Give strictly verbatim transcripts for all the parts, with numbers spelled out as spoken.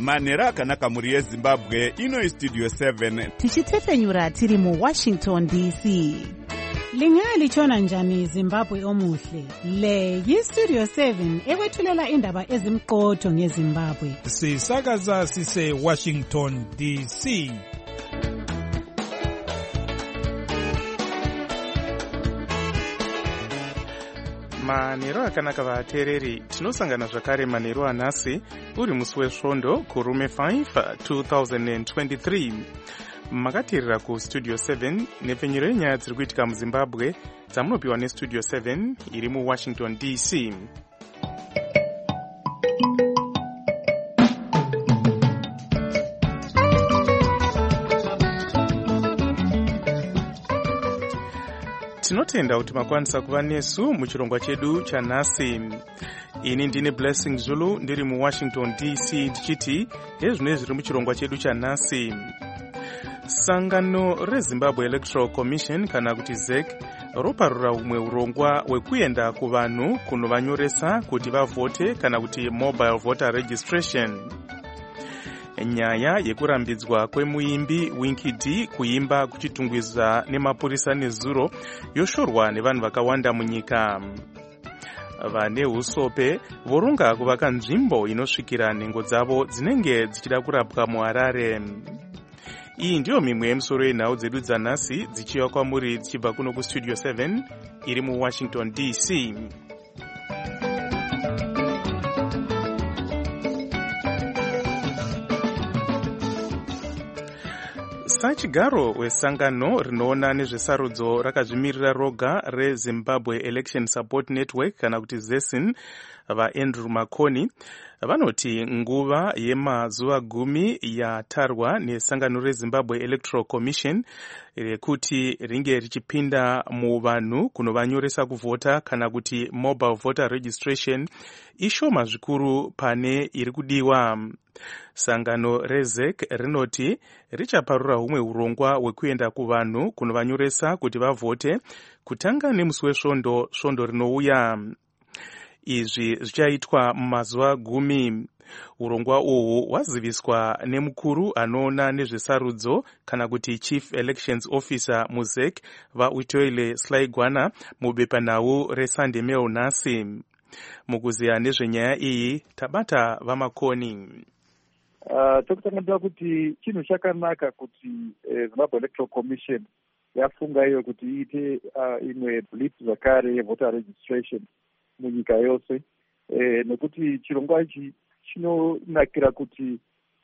manhero akanaka mhuri yezimbabwe. Ino istudio seven tichitefenyura tiri muwashington D C. Lingalitshona njani Zimbabwe omuhle? Le yistudio seven ekwethulela indaba ezimqotho ngeZimbabwe. Sisakaza sise Washington D C. Manhero akanaka vateereri, tinosangana zvakare manhero anhasi uri musi wesvondo kurume five twenty twenty-three. Makateerera kustudio seven nepfenyuro yenyaya dziri kuitika muZimbabwe dzamunopiwa nestudio seven iri muWashington D C. Tinotenda kuti makwanisa kuva nesu muchirongwa chedu chanhasi. Ini ndine Blessing Zulu ndiri muWashington D C ndichiti hezvino zviri muchirongwa chedu chanhasi. Sangano reZimbabwe Electoral Commission kana kuti Z E C roparura umwe urongwa hwekuenda kuvanhu kunovanyoresa kuti vavhote kana kuti mobile voter registration. Nyaya yekurambidzwa kwemuimbi Winky D kuimba kuchitungwiza nemapurisa nezuro yoshorwa nevanhu vakawanda munyika. Vane usope voronga kuvaka nzvimbo inosvikira nhengo dzavo dzinenge dzichida kurapwa muHarare. Iyi ndiyo mimwe yemisoro yenhau dzedu dzanhasi dzichiva kwamuri dzichibva kuno kustudio seven iri muWashington D C. Sachigaro wesangano rinoona nezvesarudzo rakazvimirira roga reZimbabwe Election Support Network kana kuti Z E S N vaAndrew Makoni vanoti nguva yemazuva gumi yatarwa nesangano reZimbabwe Electoral Commission rekuti ringe richipinda muvanhu kunovanyoresa kuvhota kana kuti mobile voter registration ishoma zvikuru pane iri kudiwa. Sangano reZ E C rinoti richaparura humwe urongwa hwekuenda kuvanhu kunovanyoresa kuti vavhote kutanga nemusi wesvondo svondo rinouya. Izvi zvichaitwa mumazuva gumi. Urongwa uhu hwaziviswa nemukuru anoona nezvesarudzo kana kuti Chief Elections Officer muZ E C vaUtoile Slaigwana mubepanhau reSunday Mail nhasi. Mukuziya nezvenyaya iyi tabata vaMakoni. Uh, tokutanganira kuti chinhu chakanaka kuti eh, Zimbabwe Electoral Commission yafunga iyo kuti iite uh, imwe blitz zvakare yevoter registration munyika yose, eh, nekuti chirongwa ichi chinonakira kuti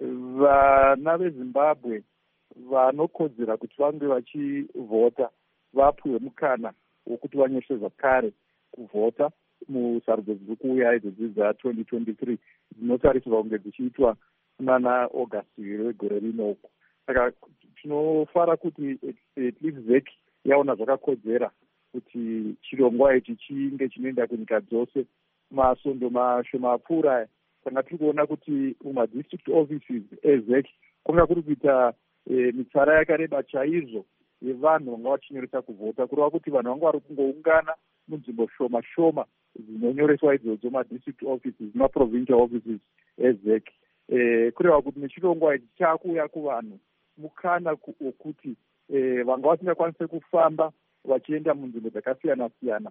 vana veZimbabwe vanokodzera kuti vange vachivhota vapuwe mukana wokuti vanyorese zvakare kuvhota musarudzo dziri kuuya idzo dza twenty twenty-three dzinotarisirwa kunge dzichiitwa kunana August wegore rino uku. Saka tinofara kuti at least Z E C yaona zvakakodzera kuti chirongwa ichi chinge chinoenda kunyika dzose. Masondo mashoma apfuura saka tiri kuona kuti mumadistrict offices eZ E C kunga kuri kuita e, mitsara yakareba chaizvo yevanhu vanga vachinyoresa kuvhota, kureva kuti vanhu vanga vari kungoungana munzvimbo shoma shoma dzinonyoreswa idzodzo madistrict offices maprovincial offices eZ E C. Eh, kureva kuti nechirongwa ichi chakuuya kuvanhu mukana wokuti eh, vanga vasingakwanise kufamba vachienda munzvimbo dzakasiyana siyana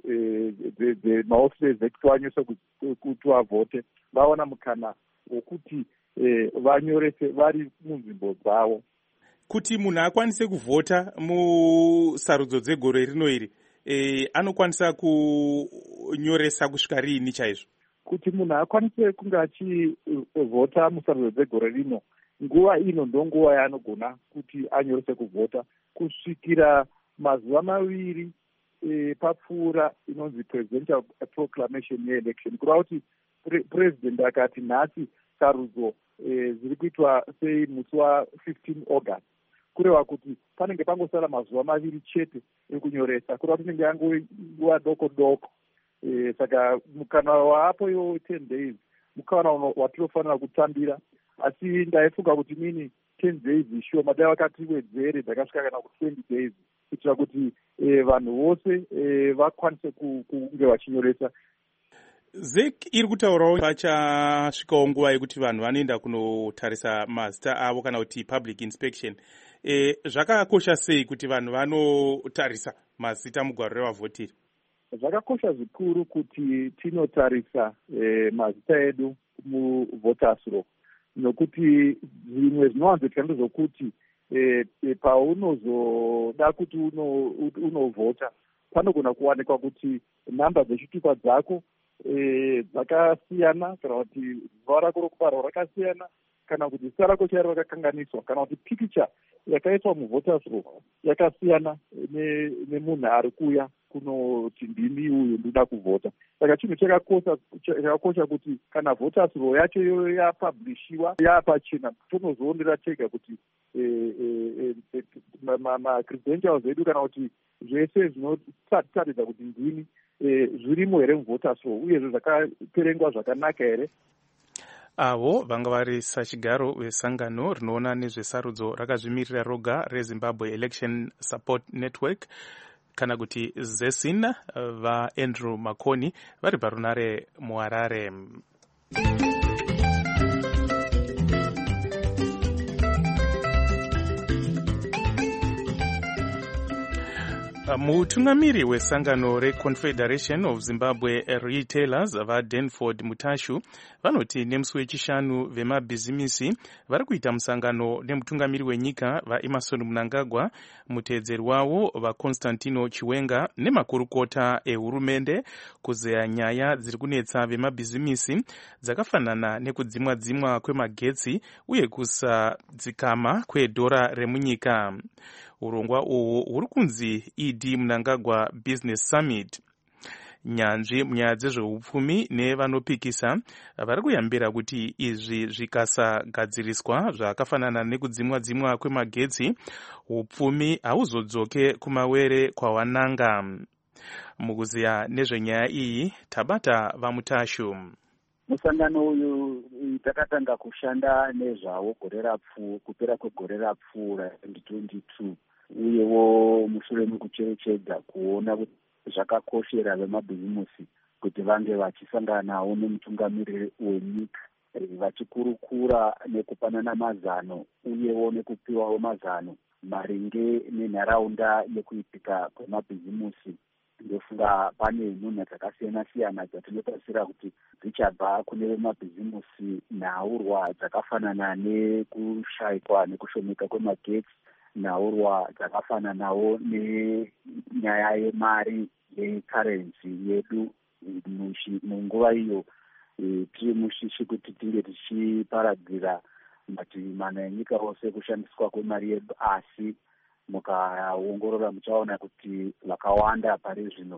eh, maofisi eZ E C vanyorese kuti vavhote vaona mukana wokuti eh, vanyorese vari munzvimbo dzavo. Kuti munhu akwanise kuvhota musarudzo dzegore rino iri eh, anokwanisa kunyoresa kusvika riini chaizvo? Kuti munhu akwanise kunge achivhota musarudzo dzegore rino, nguva ino ndonguva yaanogona kuti anyorese kuvhota kusvikira mazuva maviri e, papfuura inonzi presidential proclamation yeelection, kureva kuti pre, president akati nhasi sarudzo e, ziri kuitwa sei musi wa15 August, kureva kuti panenge pangosara mazuva maviri chete ekunyoresa, kureva kuti inenge yanguva doko doko. E, saka mukana waapo yo ten days mukana watinofanira kutambira, asi ndaifunga kuti mini ten days ishoma, dai vakati wedzere dzakasvika kana ku twenty days kuitira kuti e, vanhu vose e, vakwanise kunge vachinyoresa. zek iri kutaurawo pachasvikawo nguva yekuti vanhu vanoenda kunotarisa mazita avo kana kuti public inspection. E, zvakakosha sei kuti vanhu vanotarisa mazita mugwaro revavhoteri? Zvakakosha zvikuru kuti tinotarisa e, mazita edu muvoters roll, nokuti zvimwe zvinowanzoitika ndezvokuti e, e, paunozoda kuti unovhota uno panogona kuwanikwa kuti nhamba dzechitupa dzako dzakasiyana, kana kuti zuva rako rokubarwa rakasiyana, kana kuti zita rako chaivo rakakanganiswa, kana kuti pikicha yakaiswa muvoters roll yakasiyana nemunhu ari kuuya kunoti ndini uyu ndoda kuvhota. Saka chinhu chakakosha kuti kana voters roll yacho yapablishiwa yapachena, tonozoonera tega kuti macredentials edu kana kuti zvese zvinotaridza kuti ndini zvirimo here muvoters roll, uyezve zvakaperengwa zvakanaka here. Avo vanga vari sachigaro vesangano rinoona nezvesarudzo rakazvimirira roga reZimbabwe Election Support Network kana kuti zesin, vaAndrew Makoni vari parunare muHarare. Mutungamiri wesangano reConfederation of Zimbabwe Retailers vaDenford Mutashu vanoti nemusi wechishanu vemabhizimisi vari kuita musangano nemutungamiri wenyika vaEmerson Mnangagwa, muteedzeri wavo vaConstantino Chiwenga nemakurukota ehurumende kuzeya nyaya dziri kunetsa vemabhizimisi dzakafanana nekudzimwa dzimwa kwemagetsi uye kusadzikama kwedhora remunyika. Urongwa uhu huri kunzi E D Mnangagwa Business Summit. Nyanzvi munyaya dzezveupfumi nevanopikisa vari kuyambira kuti izvi zvikasagadziriswa zvakafanana nekudzimwa dzimwa kwemagetsi, upfumi hauzodzoke kumawere kwawananga. Mukuziya nezvenyaya iyi tabata vaMutashu. Musangano uyu takatanga kushanda nezvawo gore rapfu kupera kwegore rapfuura twenty twenty-two, uyewo mushure mekucherechedza kuona kuti zvakakoshera vemabhizimusi kuti vange vachisanganawo nemutungamiriri wenyika vachikurukura nekupanana mazano uyewo nekupiwawo mazano maringe nenharaunda yekuitika kwemabhizimusi. Ndofunga pane nhunha dzakasiyana siyana dzatinotarisira kuti dzichabva kune vemabhizimusi nhaurwa dzakafanana nekushayikwa nekushomeka kwemagetsi, nhaurwa dzakafananawo nenyaya yemari yekarensi yedu munguva iyo tiri mushishi kuti tinge tichiparadzira mativi mana enyika ose kushandiswa kwemari yedu, asi mukaongorora muchaona kuti vakawanda pari zvino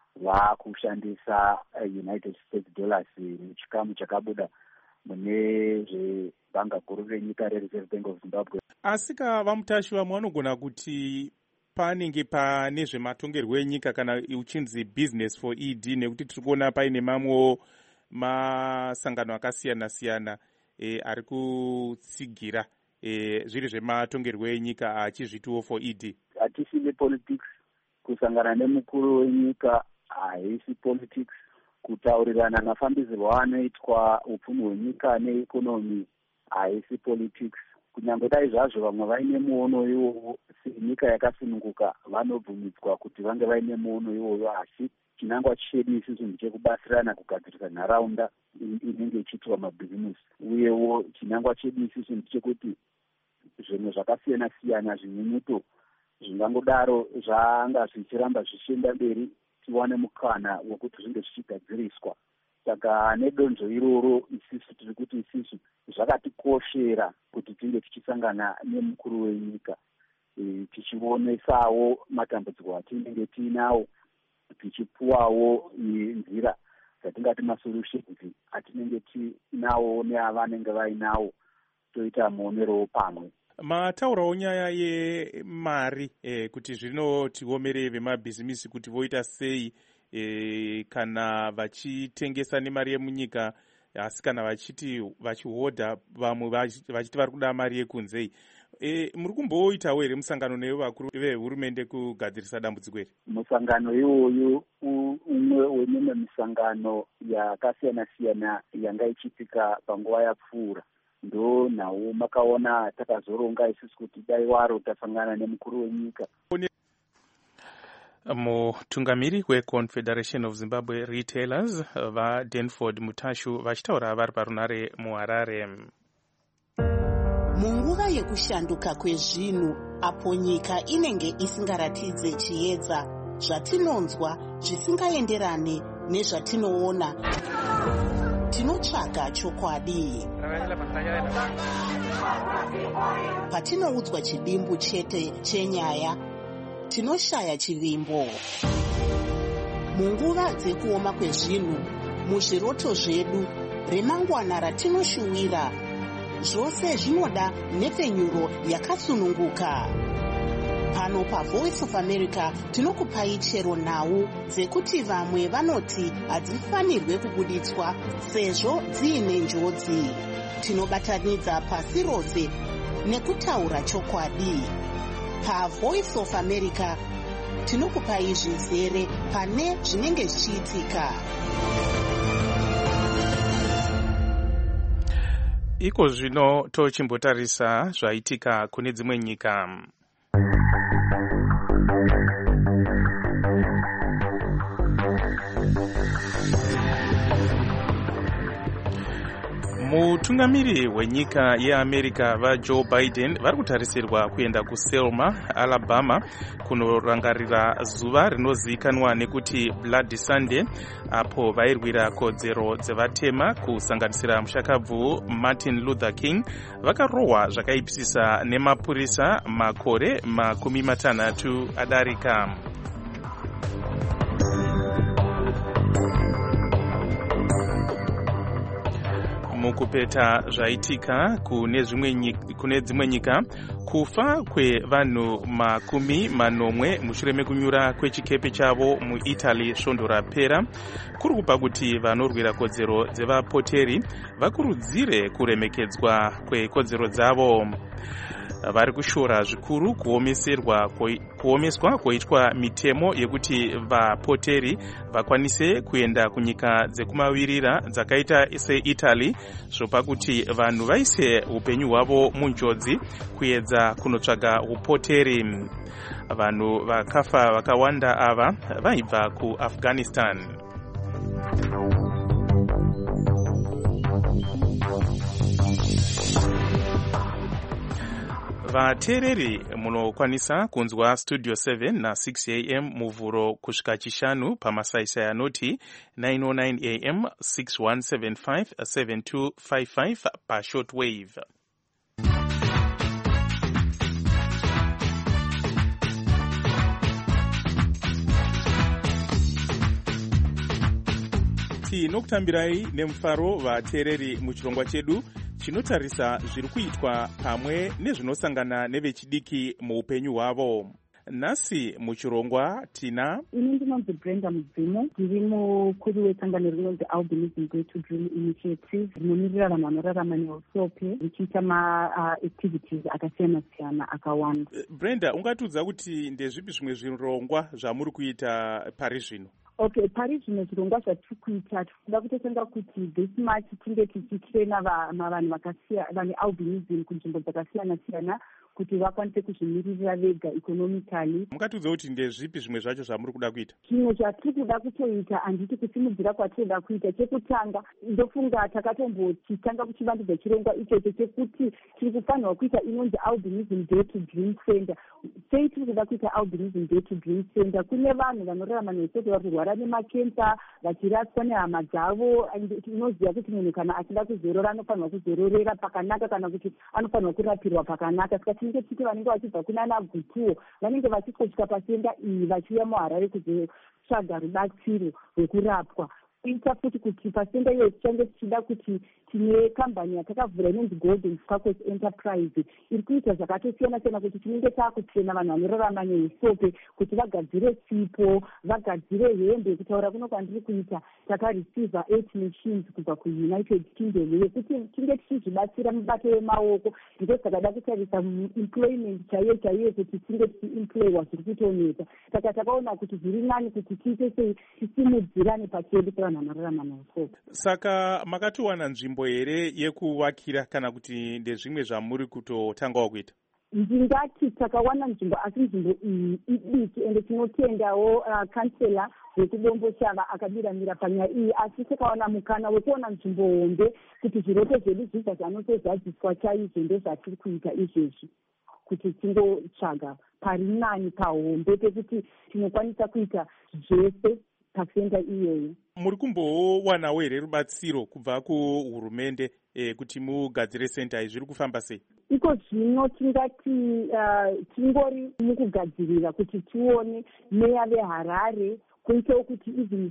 vakushandisa United States dollars muchikamu chakabuda mune zvebhanga guru renyika reReserve Bank of Zimbabwe. Asika vaMutashi vamwe vanogona kuti panenge pane zvematongerwo enyika kana uchinzi business for E D, nekuti tiri kuona paine mamwewo masangano akasiyana siyana e, ari kutsigira e, zviri zvematongerwo enyika achizvitiwo for E D. Hatisi nepolitics, kusangana nemukuru wenyika haisi politics, kutaurirana mafambisirwo anoitwa upfumi hwenyika neekonomi haisi politics. Kunyange dai zvazvo vamwe vaine muono iwowo senyika yakasununguka vanobvumidzwa kuti vange vaine muono iwoyo, asi chinangwa chedu isusu ndechekubatsirana kugadzirisa nharaunda inenge ichiitwa mabhizimusi, uyewo chinangwa chedu isusu ndechekuti zvinhu zvakasiyana siyana zvinyunyuto zvingangodaro zvanga zvichiramba zvichienda mberi tiwane mukana wekuti zvinge zvichigadziriswa. Saka nedonzvo iroro isusu tiri kuti isusu zvakatikoshera kuti tinge tichisangana nemukuru wenyika e, tichionesawo matambudziko atinenge tiinawo, tichipuwawo nzira dzatingati masolutions atinenge tiinawo neavanenge vainawo, toita muonerowo pamwe. Mataurawo nyaya yemari e, kuti zvino tiomere vemabhizimisi kuti voita sei e, kana vachitengesa nemari yemunyika, asi kana vachiti vachihodha vamwe vachiti vari kuda mari yekunzei. E, muri kumboitawo here musangano nevakuru vehurumende kugadzirisa dambudziko iri? Musangano iwoyu umwe wemimwe misangano yakasiyana siyana yanga ichiitika panguva yapfuura. Ndo nhau makaona takazoronga isusu kuti dai waro tasangana nemukuru wenyika. Mutungamiri weConfederation of Zimbabwe Retailers vaDenford Mutashu vachitaura vari parunare muHarare. Munguva yekushanduka kwezvinhu apo nyika inenge isingaratidze chiedza zvatinonzwa zvisingaenderane nezvatinoona, tinotsvaga chokwadi. Patinoudzwa chidimbu chete chenyaya, tinoshaya chivimbo. Munguva dzekuoma kwezvinhu, muzviroto zvedu, remangwana ratinoshuwira, zvose zvinoda nepfenyuro yakasununguka. Pano paVoice of America tinokupai chero nhau dzekuti vamwe vanoti hadzifanirwe kubuditswa sezvo dziine njodzi. Tinobatanidza pasi rose nekutaura chokwadi. PaVoice of America tinokupai zvizere pane zvinenge zvichiitika. Iko zvino tochimbotarisa zvaitika kune dzimwe nyika. Mutungamiri wenyika yeAmerica vaJoe Biden vari kutarisirwa kuenda kuSelma, Alabama kunorangarira zuva rinozivikanwa nekuti Bloody Sunday, apo vairwira kodzero dzevatema kusanganisira mushakabvu Martin Luther King vakarohwa zvakaipisisa nemapurisa makore makumi matanhatu adarika. Mukupeta zvaitika kune kune dzimwe nyika, kufa kwevanhu makumi manomwe mushure mekunyura kwechikepe chavo muItaly svondo rapera kuri kupa kuti vanorwira kodzero dzevapoteri vakurudzire kuremekedzwa kwekodzero dzavo. Vari kushora zvikuru kuomeserwa kuomeswa koitwa mitemo yekuti vapoteri vakwanise kuenda kunyika dzekumavirira dzakaita seItaly, zvopa kuti vanhu vaise upenyu hwavo munjodzi kuedza kunotsvaga upoteri. Vanhu vakafa vakawanda ava vaibva kuAfghanistan. Vateereri munokwanisa kunzwa Studio seven na six a m muvhuro kusvika chishanu pamasaisai anoti nine oh nine a m, six one seven five, seven two five five pashortwave. Tinokutambirai nemufaro vateereri muchirongwa chedu chinotarisa zviri kuitwa pamwe nezvinosangana nevechidiki muupenyu hwavo. Nhasi muchirongwa tina ini ndinonzi Brenda Mudzimu, ndiri mukuru wesangano rinonzi Albinism Day to Dream Initiative, rinomirira vanhu vanorarama neusope richiita maactivities akasiyana siyana akawanda. Brenda, ungatiudza kuti ndezvipi zvimwe zvirongwa zvamuri kuita pari zvino? Okay, pari zvino zvirongwa zvatiri kuita tinoda kutosenga kuti this March tinge tichitrena vanhu vakasiyana vane albinism kunzvimbo dzakasiyana siyana kuti vakwanise kuzvimiririra vega economically. Mungatiudza kuti ndezvipi zvimwe zvacho zvamuri kuda kuita? Chimwe chatiri kuda kutoita, handiti kusimudzira kwatinoda kuita, chekutanga ndofunga takatombochitanga kuchivandudza chirongwa ichocho chekuti tiri kufanirwa kuita inonzi Albinism Day to Dream Center. Sei tiri kuda kuita Albinism Day to Dream Center? Kune vanhu vanorarama neusope vari kurwara nemakensa, vachiraswa nehama dzavo. Tinoziva kuti munhu kana achida kuzorora anofanirwa kuzororera pakanaka kana kuti anofanirwa kurapirwa pakanaka. Saka tinenge tichiti vanenge vachibva kunana gutuwo vanenge vachitosvika pasenda iyi vachiuya muHarare kuzotsvaga rubatsiro rwekurapwa. ita futi kuti pasenda iyo tichange tichida kuti tine kambani yatakavhura inonzi Golden Sparkles Enterprise iri kuita zvakatosiyana siyana kuti tinenge taakutrena vanhu vanorarama neusope kuti vagadzire sipo, vagadzire hembe. Kutaura kuno kwandiri kuita takareceiva eight machines kubva kuunited kingdom yekuti tinge tichizvibatsira mubato wemaoko, ndiko takada kutarisa employment chaiyo chaiyo kuti tinge tichiemploywa zviri kutoneta. Saka takaona kuti zviri nani kuti tiite sei tisimudzirane pachedu pevanhu vanorarama neusope. Saka makatowana nzvimbo here yekuvakira kana kuti ndezvimwe zvamuri kutotangawo kuita? Ndingati takawana nzvimbo, asi nzvimbo iyi idiki ende tinotendawo kansela wekudombo shava akabiramira panyaya iyi, asi takawana mukana wekuona nzvimbo hombe kuti zviroto zvedu zvibva zvanotozadziswa chaizvo ndezvatiri kuita izvezvi, kuti tingotsvaga pari nani pahombe pekuti tinokwanisa kuita zvese pasenda iyoyo. Muri kumbowanawo here rubatsiro kubva kuhurumende eh, kuti mugadzire senta iyi, zviri kufamba sei? Iko zvino tingati uh, tingori mukugadzirira kuti tione meya veHarare kuitawo kuti even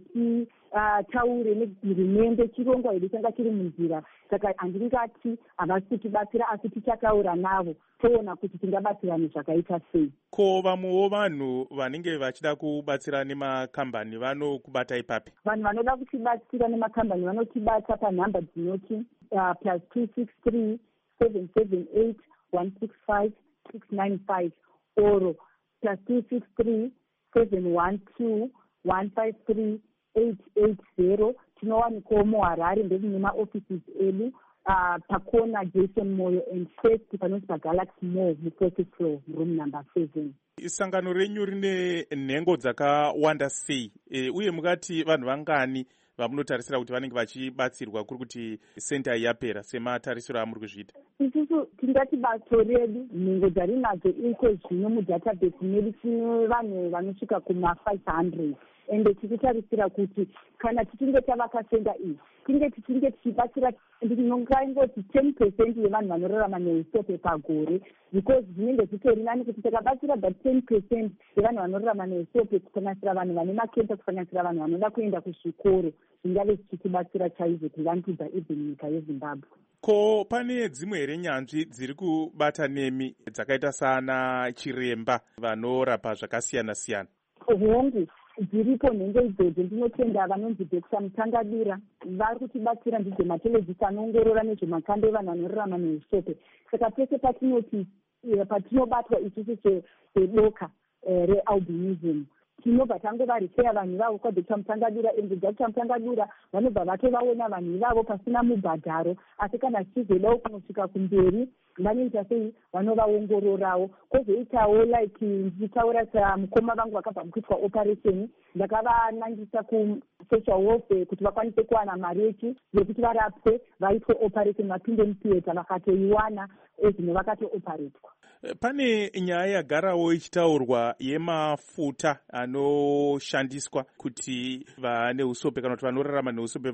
titaure uh, nehurumende chirongwa hedu changa chiri munzira. Saka handingati havasi kutibatsira, asi tichataura navo toona kuti tingabatsirane zvakaita sei. Ko vamwewo vanhu vanenge vachida kubatsira nemakambani vanokubata ipapi? Vanhu vanoda kutibatsira nemakambani vanotibata panhamba dzinoti uh, plus two six three seven seven eight one six five six nine five oro plus two six three seven one two one five three eight eight zero. Tinowanikwa muHarare ndezvine maoffices edu uh, pakona Jason Moyo and first panonzi paGalaxy Mall mufourth floor room number seven. Sangano renyu rine nhengo dzakawanda sei e, uye mukati vanhu vangani vamunotarisira kuti vanenge vachibatsirwa kuri kuti senta yapera sematarisiro amuri kuzviita? Isusu tingati bato redu nhengo dzarinadzo iko zvino mudatabase medu tine vanhu vanosvika kuma five hundred ende tichitarisira kuti kana tichinge tavaka senda iyi tinge tichinge tichibatsira ndinongaingoti ten percent yevanhu vanorarama neusope pagore, because zvinenge zvitori nani kuti takabatsira that ten percent yevanhu vanorarama neusope, kusanganisira vanhu vane makenta, kusanganisira vanhu vanoda kuenda kuzvikoro, zvingave zvichitibatsira chaizvo tivandudza even nyika yeZimbabwe. Ko pane dzimwe here nyanzvi dziri kubata nemi dzakaita sana chiremba vanorapa zvakasiyana siyana? Hongu dziripo nhengo idzodzo. Ndinotenda vanonzi Doctor Mutangadira vari kutibatsira ndidzo matelevhisi anoongorora nezvemakanda evanhu vanorarama neusope. Saka pese patinoti patinobatwa isusu sedoka realbinism tinobva tangova rifeya vanhu ivavo kwaDoctor Mutangadira, ende Doctor Mutangadira vanobva vatovaona vanhu ivavo pasina mubhadharo, asi kana tichizodawo kunosvika kumberi vanoita sei, vanovaongororawo. Kwozoitawo like ndichitaura samukoma vangu vakabva mukuitwa operation, ndakavanangisa kusocial welfare kuti vakwanise kuwana mari yechi yekuti varapwe, vaitwe operation, vapinde mutheatre, vakatoiwana ezvino vakatooperetwa. Pane nyaya yagarawo ichitaurwa yemafuta anoshandiswa kuti vane usope kana kuti vanorarama neusope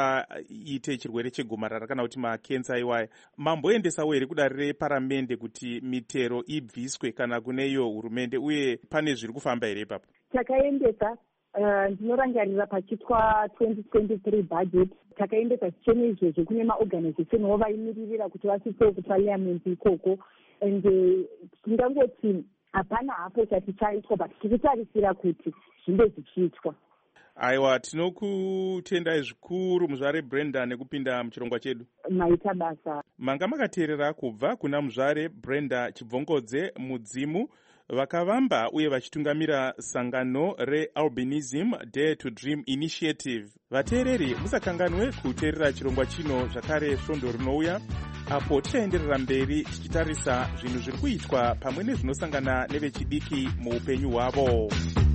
vasaite chirwere chegomarara kana kuti makensa iwaya. Mamboendesawo here kudare reparamende kuti mitero ibviswe kana kuneyo hurumende, uye pane zviri kufamba here ipapo? Takaendesa Uh, ndinorangarira pachitwa twenty twenty-three budget takaendesa zvicheno izvozvo kune maorganization wo vaimiririra kuti vasvitsewo kuparliament ikoko, ende ndingangoti hapana hapo chati chaitwa, but tiritarisira kuti zvinge zvichiitwa. Aiwa, tinokutendai zvikuru muzvare Brenda nekupinda muchirongwa chedu. Maita basa. Manga makateerera kubva kuna muzvare Brenda Chibvongodze Mudzimu vakavamba uye vachitungamira sangano reAlbinism Dare to Dream Initiative. Vateereri musakanganwe kuteerera chirongwa chino zvakare svondo rinouya, apo tichaenderera mberi tichitarisa zvinhu zviri kuitwa pamwe nezvinosangana nevechidiki muupenyu hwavo.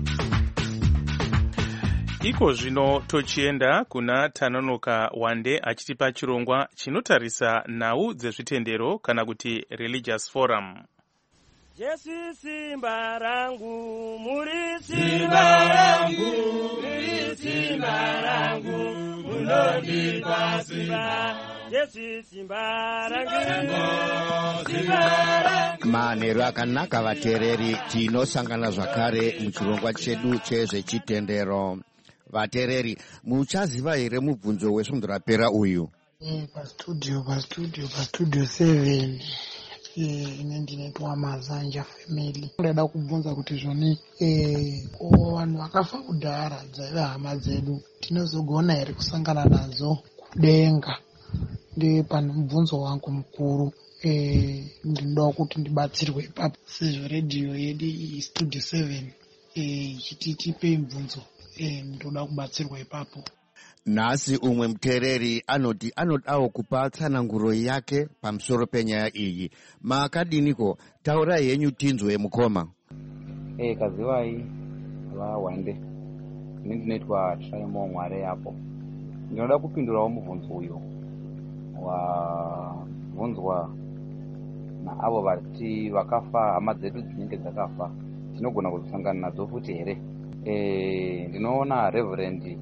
Iko zvino tochienda kuna Tanonoka Wande achitipa chirongwa chinotarisa nhau dzezvitendero kana kuti Religious Forum. Jesu simba rangu, muri simba rangu, muri simba rangu, munondipa simba. Jesu simba rangu, simba rangu. Manheru akanaka vateereri, tinosangana zvakare muchirongwa chedu chezvechitendero. vateereri. Muchaziva here mubvunzo wesvondo rapera uyu? Eh, pastudio pastudio pastudio seven ine ndinoitwa Mazanja family. Ndoda kubvunza kuti zvoni eh vanhu vakafa kudhara dzaiva hama dzedu tinozogona here kusangana nadzo kudenga? Ndi pano mubvunzo wangu mukuru. Eh, ndinoda kuti ndibatsirwe ipapo sezvo radio yedu studio seven eh chititipe mubvunzo. Eh, ndoda kubatsirwa ipapo. Nhasi umwe muteereri anoti anodawo kupa tsananguro yake pamusoro penyaya iyi. Makadiniko? Taura yenyu tinzwe mukoma. Eh, kazivai vawande. Ini ndinoitwa Traimo Mware apo. Ndinoda kupindurawo mubvunzo uyo wabvunzwa naavo vati vakafa, hama dzedu dzinenge dzakafa tinogona kuzosangana nadzo futi here? Eh, ndinoona Reverend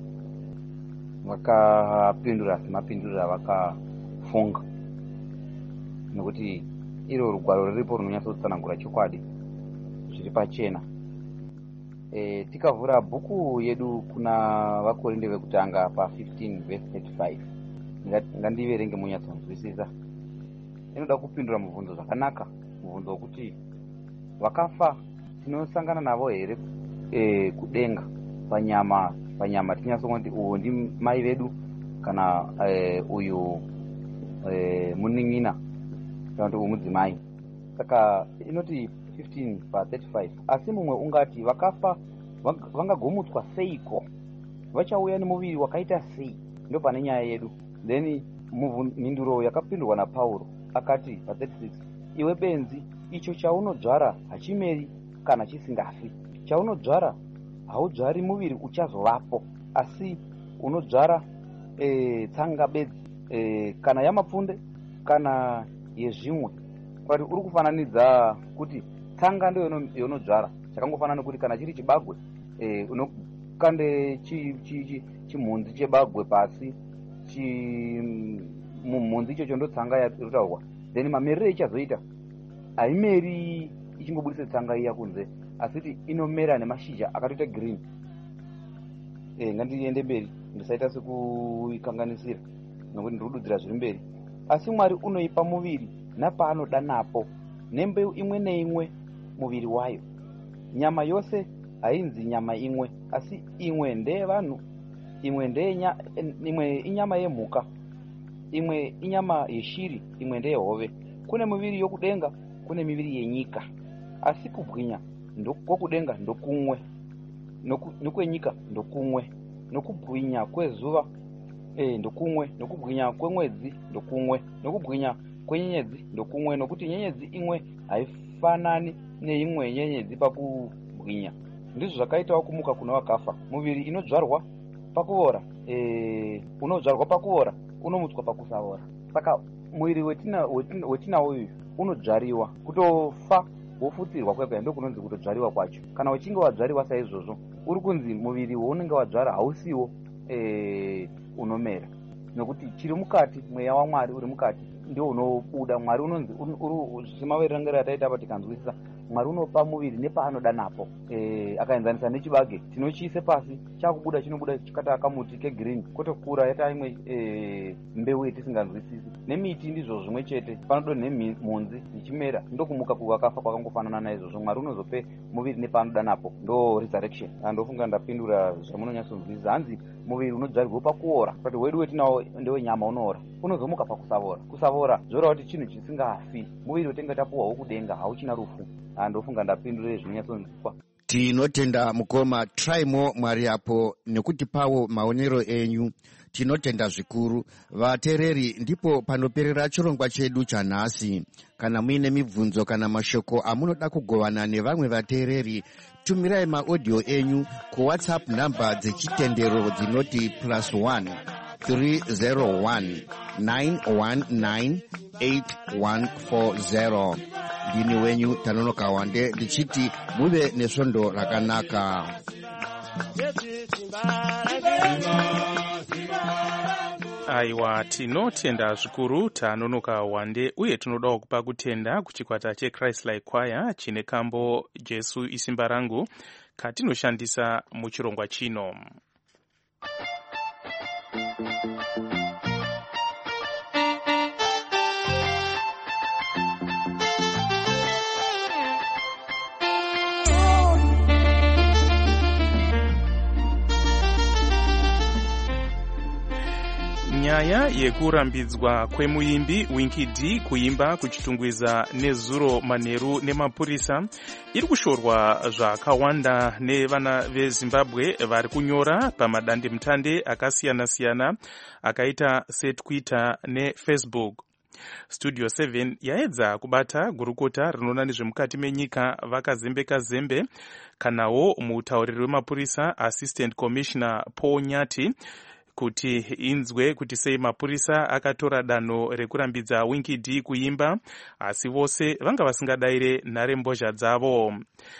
vakapindura semapinduriro vakafunga, nekuti iro rugwaro riripo runonyatsotsanangura chokwadi zviri pachena. E, tikavhura bhuku yedu kuna vakorinde vekutanga pa fifteen verse thirty-five, ngandiverenge munyatsonzwisisa. Inoda kupindura mubvunzo zvakanaka, mubvunzo wekuti vakafa tinosangana navo here e, kudenga panyama panyama tinyatsongoti uyu ndi mai vedu kana e, uyu e, muning'ina kana kuti uyu mudzimai. Saka inoti fifteen pa thirty-five, asi mumwe ungati vakafa vangagomutswa seiko, vachauya nemuviri wakaita sei? Ndo pane nyaya yedu. Then mhinduro yakapindurwa naPauro akati pa thirty-six, iwe benzi, icho chaunodzvara hachimeri kana chisingafi. Chaunodzvara haudzvari muviri uchazovapo, asi unodzvara e, tsanga bedzi e, kana yamapfunde kana yezvimwe. Kwati uri kufananidza kuti tsanga ndo yonodzvara, chakangofanana kuti kana chiri chibagwe e, unokande chimhunzi chebagwe pasi, mumhunzi ichocho ndo tsanga yarotaurwa. Then mamerero ichazoita haimeri ichingobudisa tsanga iya kunze, asiti inomera nemashizha akatoita green. E, ngandiende mberi ndisaita sekuikanganisira nokuti ndirududzira zviri mberi. Asi Mwari unoipa muviri napaanoda napo, nembeu imwe neimwe muviri wayo. Nyama yose hainzi nyama imwe, asi imwe ndeye vanhu, imwe ndeye nya, imwe inyama yemhuka, imwe inyama yeshiri, imwe ndeye hove. Kune miviri yokudenga, kune miviri yenyika, asi kubwinya ndokudenga ndokumwe, nokwenyika ndokumwe, nokubwinya kwezuva e, ndokumwe, nokubwinya kwemwedzi ndokumwe, nokubwinya kwenyenyedzi ndokumwe, nokuti nyenyedzi imwe haifanani neimwe nyenyedzi pakubwinya. Ndizvo zvakaitawo kumuka kuna vakafa. Muviri inodzvarwa pakuora e, unodzvarwa pakuora unomutswa pakusavora. Saka mwiri wetina wetina, wetina uyu unodzvariwa, kutofa wofutsirwa kwega ndo kunonzi kutodzvariwa kwacho. Kana uchinge wadzvariwa saizvozvo, uri kunzi muviri waunenge wadzvara hausiwo e, unomera, nokuti chiri mukati, mweya waMwari uri mukati ndio unobuda. Mwari unonzi semaverengerero ataita apa tikanzwisisa, Mwari unopa muviri nepaanoda napo. E, akaenzanisa nechibage, tinochiise pasi chakubuda chinobuda chikata kamuti kegreen, kotokura yata imwe e, mbeu yetisinganzwisisi. Nemiti ndizvo zvimwe chete, panodo nemhunzi ichimera, ndokumuka kuvakafa kwakangofanana naizvozvo. Mwari unozope muviri nepaanoda napo, ndo resurrection. Ndofunga ndapindura zvamunonyatsonzwisisa. Hanzi muviri unodzvarirwa pakuora, kuti wedu wetinawo ndewenyama unoora, unozomuka pakusavora. Kusavora zvoreva kuti chinhu chisingafi. Muviri wetenga tapuwa wokudenga hauchina rufu. Ndofunga ndapindure zvinonyatsonzwiswa. Tinotenda mukoma Traimo Mwari apo nekuti pawo maonero enyu. Tinotenda zvikuru. Vateereri, ndipo panoperera chirongwa chedu chanhasi. Kana muine mibvunzo kana mashoko amunoda kugovana nevamwe vateereri, tumirai maaudio enyu ku WhatsApp namba dzechitendero dzinoti plus one three zero one nine one nine eight one four zero. Ndini wenyu Tanonoka Wande ndichiti muve nesvondo rakanaka. Aiwa, tinotenda zvikuru Tanonoka Wande, uye tinodawo kupa kutenda kuchikwata cheChrist Like Choir chine kambo Jesu Isimba Rangu katinoshandisa muchirongwa chino. Nyaya yekurambidzwa kwemuimbi Winky D kuimba kuchitungwiza nezuro manheru nemapurisa iri kushorwa zvakawanda nevana veZimbabwe vari kunyora pamadandemutande akasiyana-siyana akaita seTwitter neFacebook. Studio seven yaedza kubata gurukota rinoona nezvemukati menyika vakazembeka zembe kanawo mutauriri wemapurisa Assistant Commissioner Paul Nyati kuti inzwe kuti sei mapurisa akatora danho rekurambidza Winky D kuimba, asi vose vanga vasingadayire nharembozha dzavo.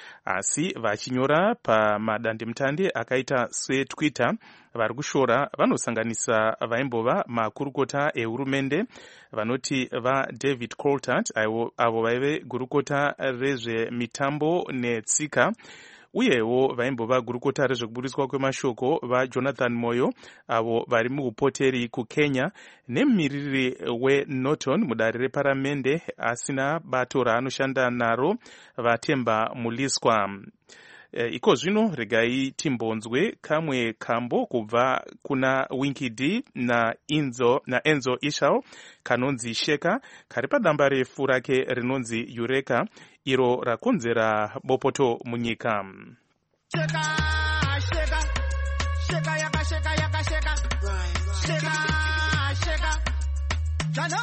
Asi vachinyora pamadandemutande akaita seTwitter vari kushora vanosanganisa vaimbova makurukota ehurumende vanoti vaDavid Coltart avo vaive gurukota rezvemitambo netsika, uyewo vaimbova gurukota rezvekuburiswa kwemashoko vaJonathan Moyo avo vari muupoteri kuKenya, nemumiriri weNorton mudare reparamende asina bato raanoshanda naro vaTemba Muliswa. E, iko zvino regai timbonzwe kamwe kambo kubva kuna Winky D na Enzo, na Enzo Ishao kanonzi Sheka kari padamba refu rake rinonzi Eureka iro rakonzera bopoto munyika. Sheka, sheka, sheka yaka sheka yaka sheka, sheka, sheka, jano.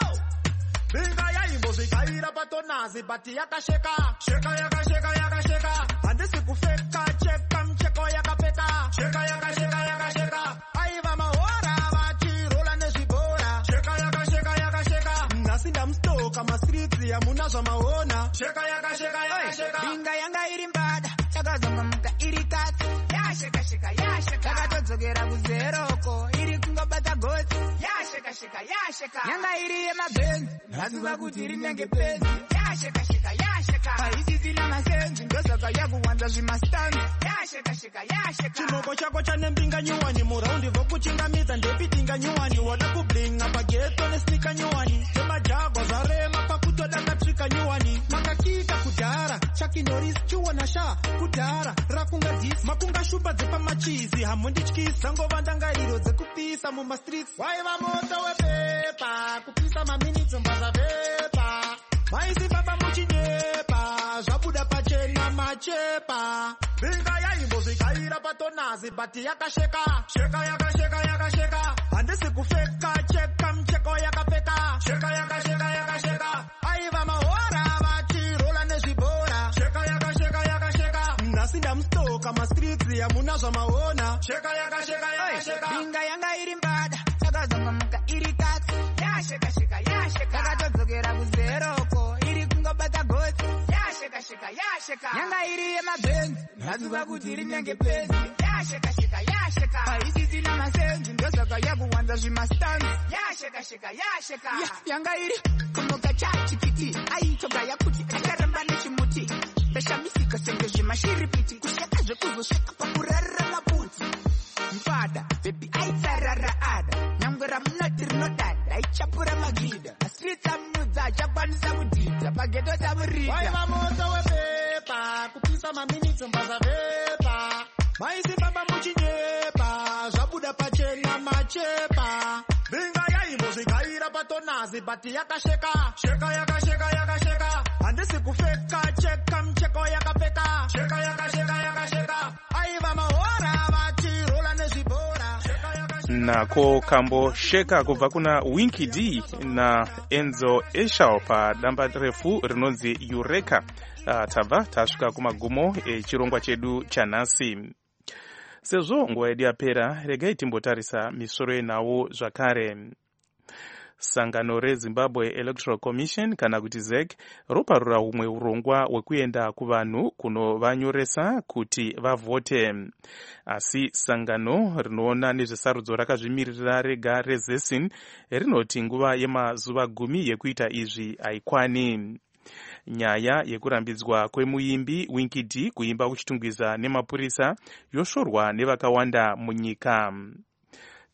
Binga ya imbo zikaira patonazi bati yaka sheka, sheka yaka sheka yaka sheka. Andisi kufeka cheka mcheko yaka peka, sheka yaka sheka yaka sheka. Aiva mahora vachirola nezvibora, sheka yaka sheka yaka sheka. Nasinda mstoka masritsi ya munazwa maona, sheka yaka sheka yaka sheka. Binga yanga iri mbada, chakazama muka iri kati, ya sheka sheka ya sheka. Takatodzokera kuzeroko, iri kungobata goti, ya sheka sheka ya sheka. Yanga iri yemabenzi, nasiva kuti iri nenge penzi, ya sheka sheka ya sheka. Paisisi na masenzi, ndosaka yakuwanza zvimastanzi, ya sheka sheka ya sheka. Chimoko chako chane mbinga nyuwani, muraundi vokuchingamidza ndepitinga nyuwani, wada kublinga pageto nesnika nyuwani, temajago zarema pakutoda katrika nyuwani, makakita kudhara, chakinorisi chuwana sha kudhara, rakunga dzisi, makunga shupa dzepa machizi, hamundityisa ngova ndangariro dzekupisa mumastreets, waiva moto wepepa, kupisa maminitsi mbaza pepa, maisi baba muchinyepa, zvabuda pachena machepa, binga yaimbo zvikaira patonazi bati yakasheka, sheka yakasheka yakasheka, handisi kufeka cheka mcheko yakapeka, sheka yakasheka yakasheka, aiva mahora vachirola nezvibora, sheka yakasheka yakasheka, nasinda mstoka mastreets yamunazva maona, sheka yakasheka yakasheka. Binga yanga iri mbada, takazama muka iri kati, ya sheka sheka ya sheka. Takatodzokera kuzeroko, iri kungobata goti, ya sheka sheka ya sheka. Yanga iri yemabenzi, nasiva kuti iri nenge penzi, ya sheka sheka ya sheka. Paisisi na masenzi, ndosaka yakuwanza zvimastanzi, ya sheka sheka ya sheka. Yanga iri kumuka chachikiti, aitoga yakuti akaramba nechimuti, peshamisika senge zvimashiripiti, kusheka zvekuzosvika pakurarira maputi. Mfada, baby aitsarara ada, nyangwera munoti rinodada, aichapura magida, streets amudza achakwanisa kudhidha, pageto tamurida. Waiva moto wepepa, kupisa maminitsi mbaza pepa, maisi baba muchinyepa, zvabuda pachena machepa, binga yaimbo zvikaira patonazi bati yakasheka, sheka yakasheka yakasheka, handisi kufeka cheka mcheko yakapeka, sheka yakasheka yakasheka, aiva mahora vachirola nezvibora, sheka yakasheka. Nako kambo sheka kubva kuna Winky D na Enzo Ishao padamba refu rinonzi Eureka. Uh, tabva tasvika kumagumo echirongwa chedu chanhasi. Sezvo nguva yedu yapera, regai timbotarisa misoro yenawo zvakare. Sangano reZimbabwe Electoral Commission kana kuti Z E C roparura humwe urongwa hwekuenda kuvanhu kunovanyoresa kuti vavhote. Asi sangano rinoona nezvesarudzo rakazvimirira rega reZESIN rinoti nguva yemazuva gumi yekuita izvi haikwani. Nyaya yekurambidzwa kwemuimbi Winky D kuimba kuchitungwiza nemapurisa yoshorwa nevakawanda munyika.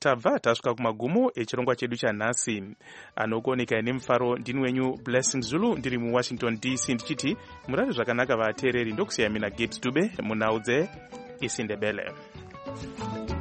tabva tasvika kumagumo echirongwa chedu chanhasi. Anokuoneka nemufaro ndini wenyu Blessing Zulu ndiri muWashington D C ndichiti murari zvakanaka vateereri. Ndokusiyamina Gibbs Dube munhau dzeIsindebele.